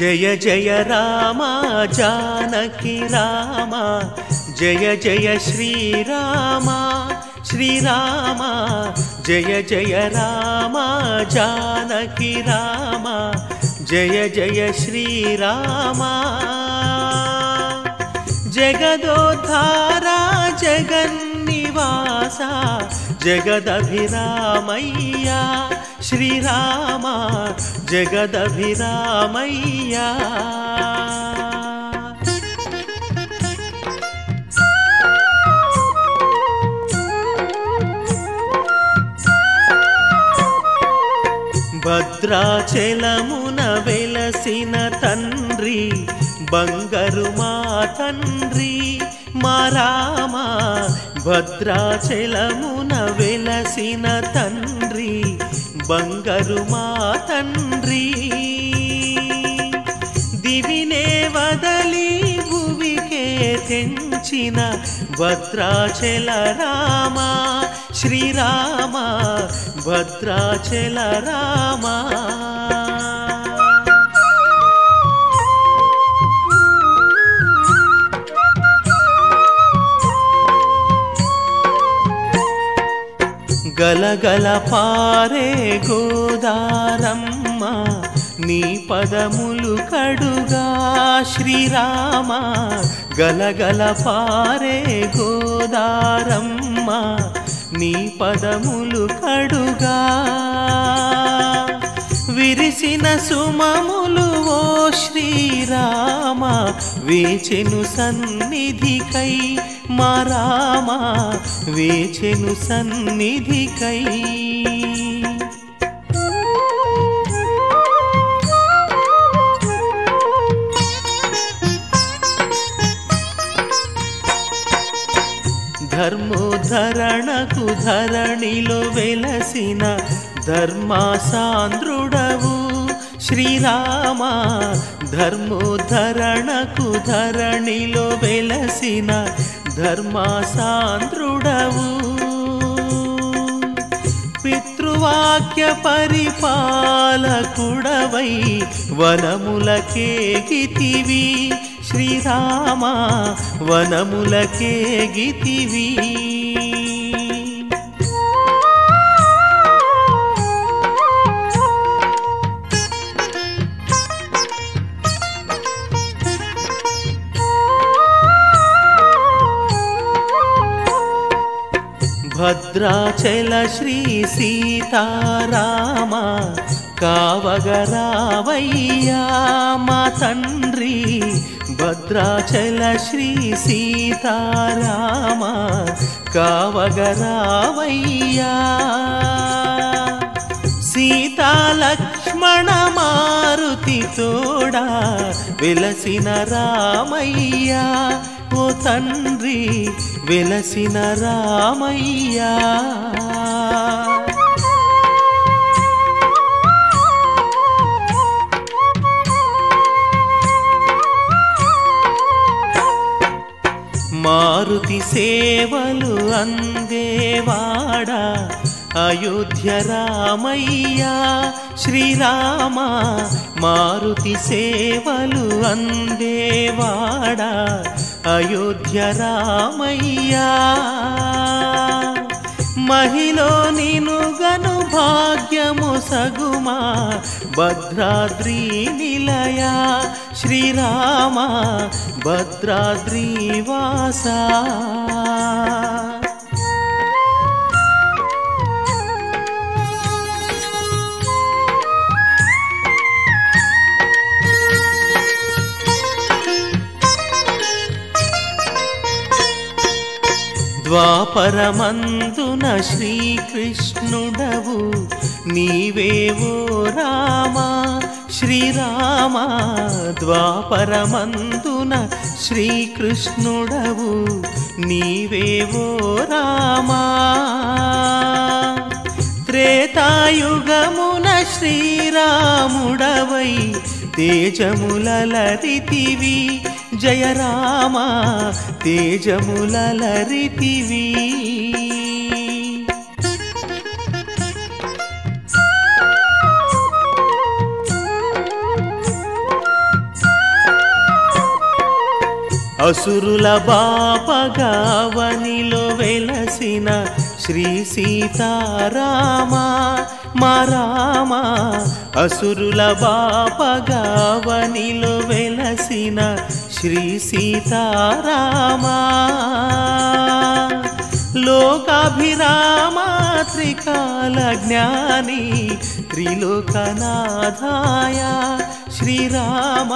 జయ జయ రామ జానకి రామ జయ జయ శ్రీరామ శ్రీరామ జయ జయ రామ జానకి రామ జయ జయ శ్రీరామ జగదోద్ధార జగన్నివాస జగదభిరామయ్యా శ్రీరామ జగదభిరామయ్యా భద్రాచలమున వెలసిన తండ్రి బంగారు మా తండ్రి మా రామ భద్రాచలమున వెలసిన తండ్రి బంగారు మా తండ్రి దివినే వదలి భువికే తెంచిన భద్రాచల రామ శ్రీరామ భద్రాచల రామ గలగల పారే గోదారమ్మ నీ పదములు కడుగా శ్రీరామ గలగల పారే గోదారమ్మ నీ పదములు కడుగా విరిసిన సుమములు ఓ శ్రీరామ వేచెను సన్నిధికై మా రామ వేచెను సన్నిధికై ధర్మోద్ధరణకు ధరణిలో వెలసిన ధర్మాసాంద్రుడవు శ్రీరామ ధర్మోద్ధరణకు ధరణిలో వెలసిన ధర్మాసాంద్రుడవు పితృవాక్య పరిపాలకుడవై వనములకేగితివి శ్రీరామ వనములకేగితివి భద్రాచల శ్రీ సీతారామ కావగరావయ్యా మా తండ్రి భద్రాచల శ్రీ సీతారామ కావగరావయ్యా సీతాలక్ష్మణ మారుతి తోడా వెలసిన రామయ్యా ఓ తండ్రి వెలసిన రామయ్యా మారుతి సేవలు అందేవాడా అయోధ్య రామయ్యా శ్రీరామ మారుతి సేవలు అందేవాడా అయోధ్య రామయ్యా మహిలో నినుగను భాగ్యము సగుమా భద్రాద్రి నిలయ శ్రీరామ భద్రాద్రి వాసా ద్వాపరమందున శ్రీకృష్ణుడవు నీవేవో రామ శ్రీరామ ద్వాపరమందున శ్రీకృష్ణుడవు నీవేవో రామ త్రేతాయుగమున శ్రీరాముడవై తేజములలరితివి జయ రామ తేజములలరితివి అసురుల బాపగావనిలో వెలసిన శ్రీ సీతారామ మా రామ. అసురుల బాపగావనిలో వెలసిన శ్రీ సీతారామ. లోకాభిరామ త్రికాల జ్ఞాని త్రిలోకనాథాయ శ్రీరామ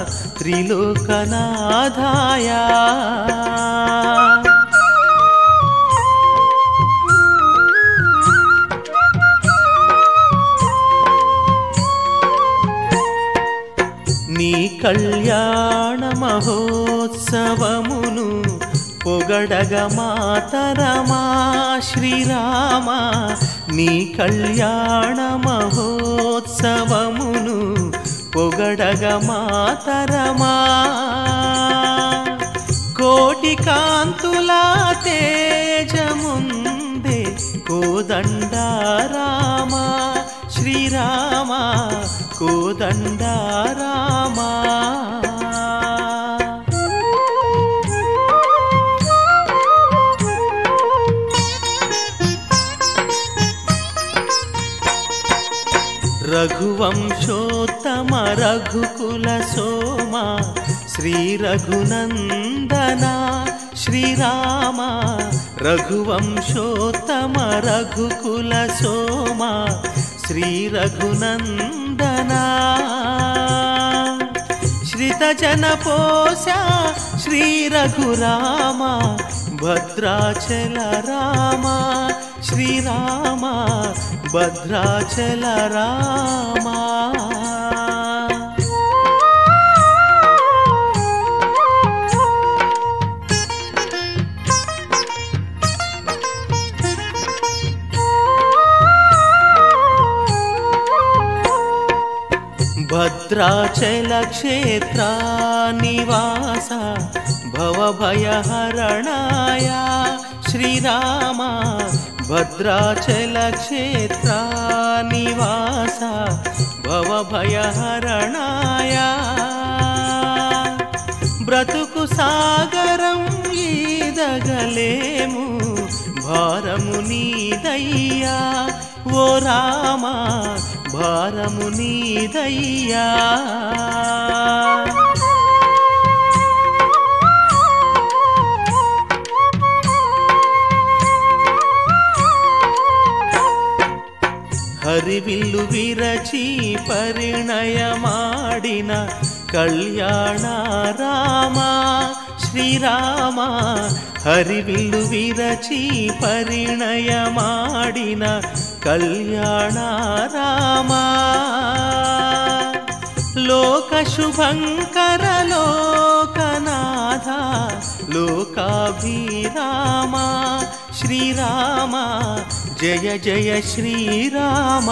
త్రిలోకనాథాయ. నీ కళ్యాణ మహోత్సవమును పొగడగ మాతరమా శ్రీరామ. నీ కళ్యాణ మహోత్సవమును పొగడగ మాతరమా. కోటి కాంతుల తేజముందే కోదండరామ శ్రీరామ కోదండరామ. రఘువంశోత్తమ రఘుకుల సోమ శ్రీ రఘునందన శ్రీరామ. రఘువంశోత్తమ రఘుకుల సోమ శ్రీ రఘునందన. శ్రితజన పోష శ్రీ రఘురామ భద్రాచల రామ శ్రీరామ భద్రాచల రామ. భద్రాచల క్షేత్ర నివాస భవభయహరణాయ శ్రీరామ. భద్రాచల క్షేత్ర నివాస భవభయహరణాయ. బ్రతుకు సాగరం ఈదగలేము భారము నీదయ్యా ఓ రామ భారము నీదయ్యా. హరివిల్లు విరచి పరిణయమాడిన కళ్యాణ రామ శ్రీరామ. హరివిల్లు విరచి పరిణయమాడిన కళ్యాణ రామ. లోక శుభంకర లోకనాథ లోకాభిరామ శ్రీరామ జయ జయ శ్రీరామ.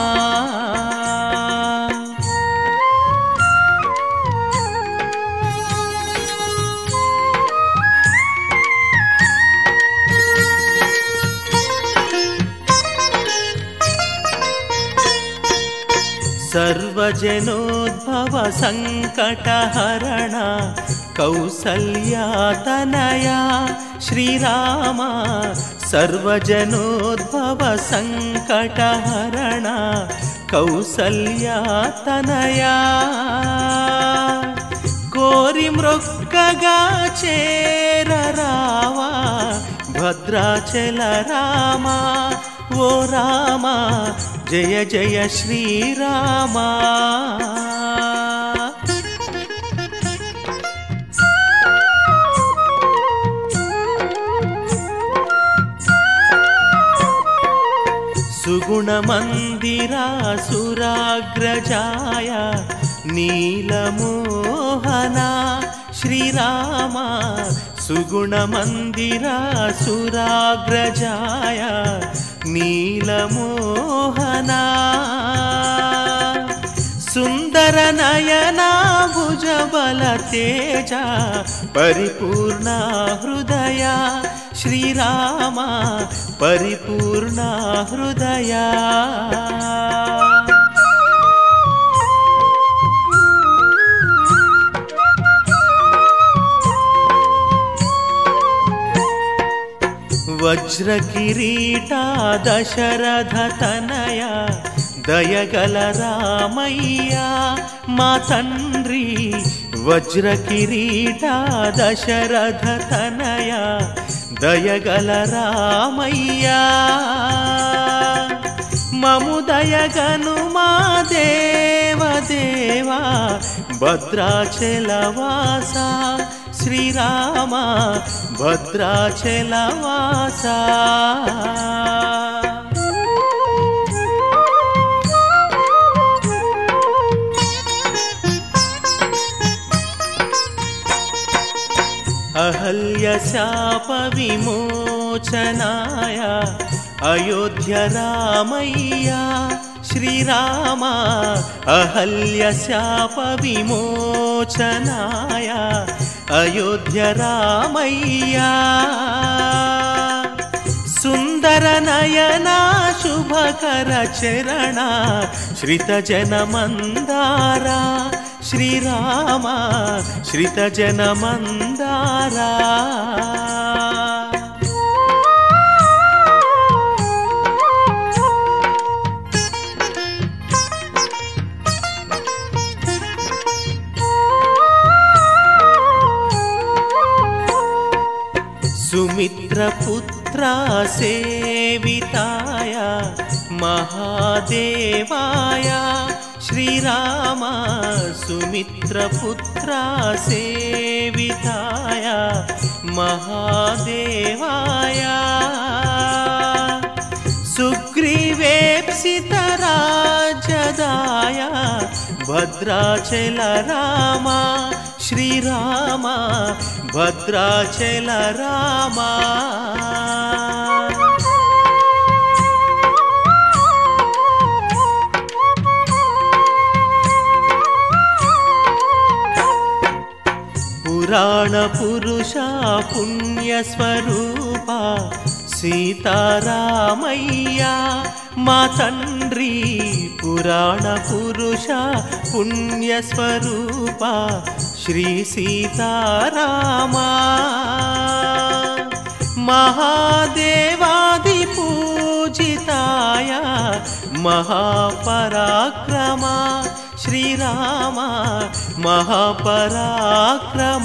सर्वजनोद्भव संकटहरण कौसल्यातनया श्रीराम. सर्वजनोद्भव संकटहरण कौसल्यातनया. कोरि मृक्कगा चेररावा भद्राचल राम ओ राम जय जय श्रीराम. सुगुणमन्दिरा सुराग्रजाय नीलमोहना श्रीराम. सुगुणमन्दिरा सुराग्रजाय नीलमोहना. सुंदर नयना भुजबल तेजा परिपूर्ण हृदया श्रीराम परिपूर्ण हृदया. వజ్రకిరీట దశరథ తనయ దయగల రామయ్య మా తండ్రి వజ్రకిరీట దశరథ తనయ దయగల రామయ్య మము దయగను మా దేవదేవా భద్రాచలవాస శ్రీరామ భద్రాచలవాస అహల్య శాప విమోచనాయ అయోధ్య రామయ్య శ్రీరామ అహల్య శాప విమోచనాయ అయోధ్య రామయ్య సుందర నయనా శుభకర చరణ శ్రిత జన మందారా శ్రీరామ శ్రిత జన మందారా సుమిత్రపుత్ర సేవితాయ మహాదేవాయ శ్రీరామ సుమిత్రపుత్ర సేవితాయ మహాదేవాయ సుగ్రీవేప్సిత రాజదాయ భద్రాచల రామ శ్రీరామ భద్రాచల రామ పురాణ పురుష పుణ్యస్వరూప సీతారామయ్య మా తండ్రి పురాణ పురుష పుణ్యస్వరూప శ్రీ సీతారామ మహాదేవాది పూజితాయ మహాపరాక్రమ శ్రీరామ మహాపరాక్రమ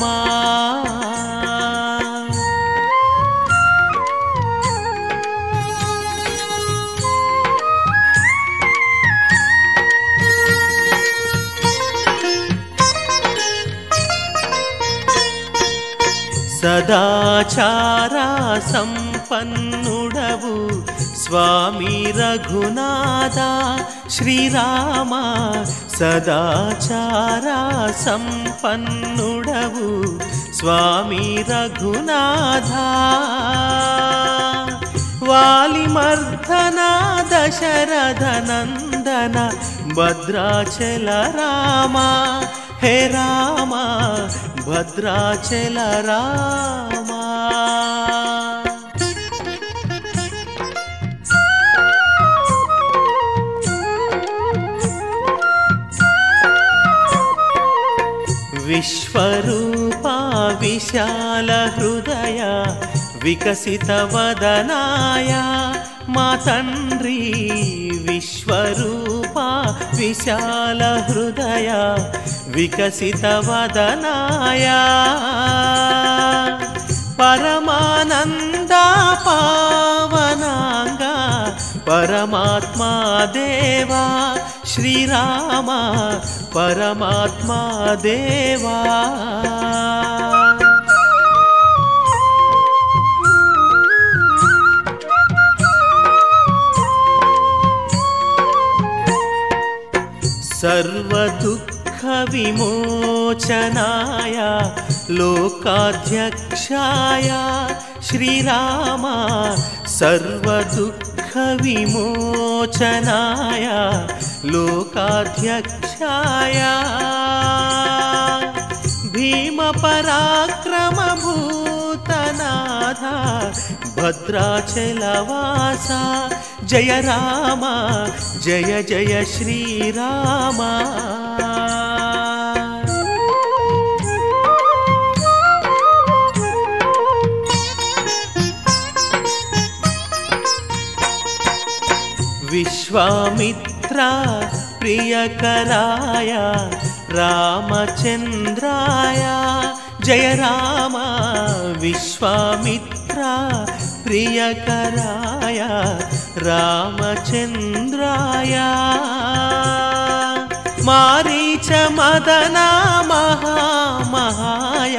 సదాచార సంపన్నుడవు స్వామి రఘునాథ శ్రీరామ సదాచార సంపన్నుడవు స్వామి రఘునాథ వాలిమర్ధన దశరథ నందన భద్రాచల రామ హే రామ భద్రాచల రామ విశ్వరూప విశాల హృదయ వికసిత వదనాయ మా తండ్రి విశ్వరూప విశాల హృదయ వికసిత వదనాయ పరమానంద పావనాంగ పరమాత్మా దేవా శ్రీరామ పరమాత్మా దేవా సర్వదుఃఖ విమోచనాయ లోకాధ్యక్షాయ శ్రీరామ సర్వదుఃఖ విమోచనాయ లోకాధ్యక్షాయ భీమ పరాక్రమ భూతనాథ భద్రాచలవాస జయ రామ జయ జయ శ్రీరామ విశ్వామిత్ర ప్రియకరాయ రామచంద్రాయ జయ రామ విశ్వామిత్ర ప్రియకరాయ రామచంద్రాయ మారీచ మదనా మహామహాయ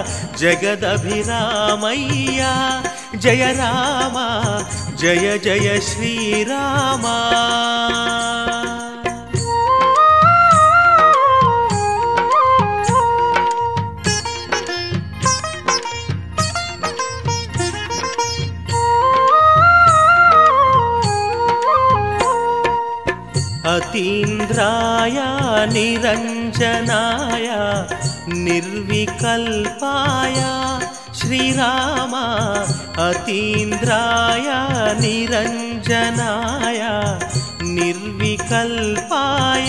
జగదభిరామయ్య జయ రామ జయ జయ శ్రీరామ అతీంద్రాయ నిరంజనాయ నిర్వికల్పాయ శ్రీరామ అతీంద్రాయ నిరంజనాయ నిర్వికల్పాయ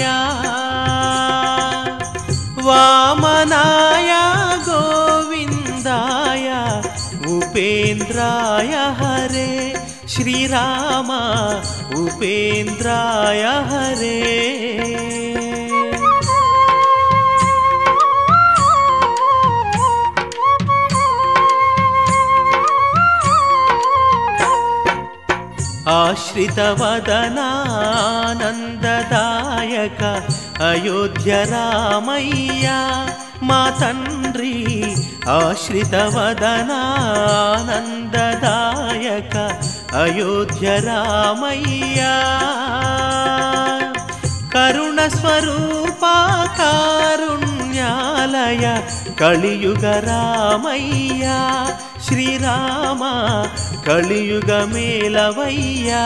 వామనాయ గోవిందాయ ఉపేంద్రాయ హరే శ్రీరామ ఉపేంద్రాయ హరే ఆశ్రితవదనానందదాయక అయోధ్య రామయ్య మా తండ్రి ఆశ్రితవదనానందదాయక అయోధ్య రామయ్య కరుణ స్వరూప కారుణ్యాలయ కలియుగ రామయ్య శ్రీరామ కలియుగ మేలవయ్యా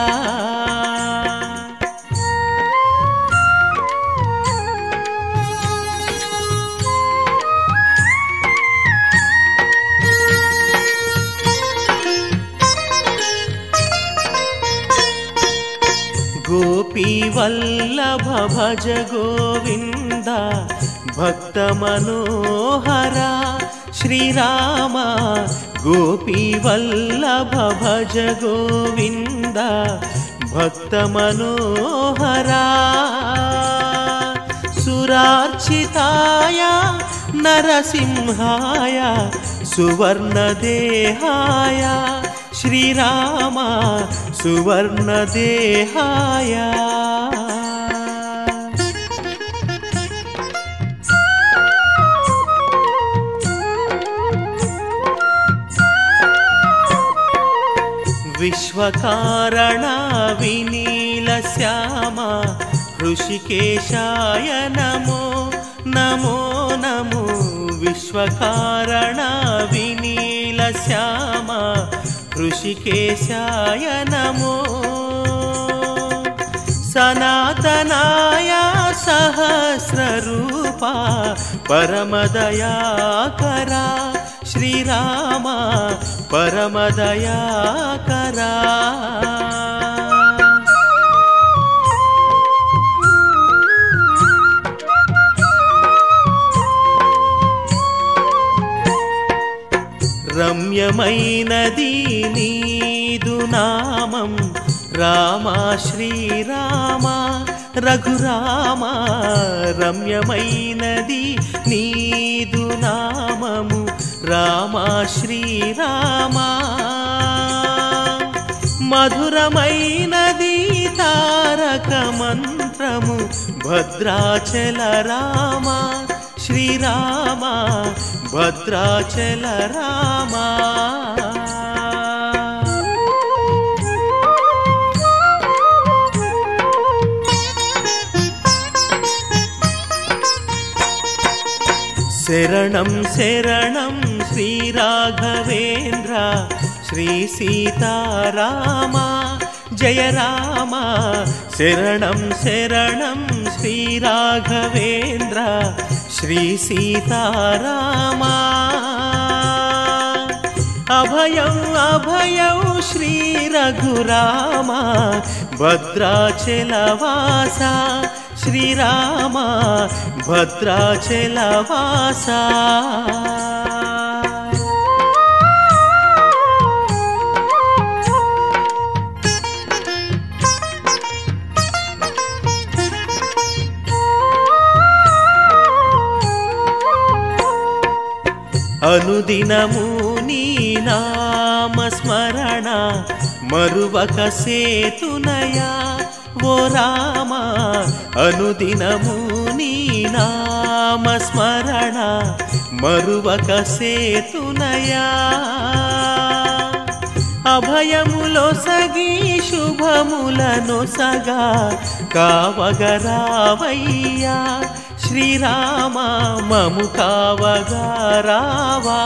గోపీ వల్లభ భజ గోవింద భక్త మనోహర శ్రీరామ గోపీ వల్లభ భజ గోవింద భక్త మనోహర సురార్చితాయ నరసింహాయ సువర్ణదేహాయ శ్రీరామ సువర్ణదేహాయ విశ్వకారణ వినీల శ్యామ హృషికేశాయ నమో నమో నమో విశ్వకారణ వినీల శ్యామ హృషికేశాయ నమో సనాతనాయ సహస్రరూప పరమదయాకర శ్రీరామ పరమదయాకర రమ్యమైనది నీదు నామం రామ శ్రీరామ రఘురామ రమ్యమైనది నీదు నామము రామ శ్రీరామ మధురమైనది తారక మంత్రము భద్రాచల రామ శ్రీరామ భద్రాచల రామ శరణం శరణం శ్రీ రాఘవేంద్ర శ్రీ సీతారామ జయ రామ శరణం శరణం శ్రీ రాఘవేంద్ర శ్రీ సీతారామ అభయం అభయం శ్రీ రఘురామ భద్రాచలవాస శ్రీరామ భద్రాచలవాస అనుదినము నీ నామస్మరణ మరువక సేతునయా ఓ రామ అనుదినము నీ నామస్మరణ మరువక సేతునయా అభయములో సగి శుభములను సగా కావగరావయ్యా శ్రీరామ మము కావగరావా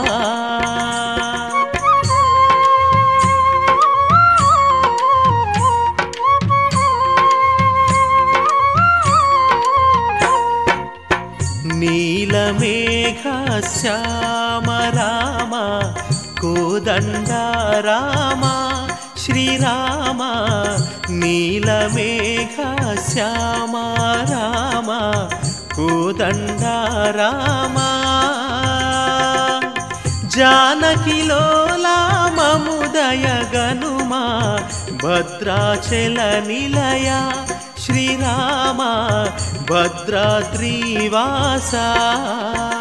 నీలమేఘ శ్యామ రామ కోదండ రామ శ్రీరామ నీలమేఘ శ్యామ రామ కోదండ రామ జానకిలోలా మముదయ గనుమా భద్రాచల నిలయ శ్రీరామ భద్రాద్రివాసా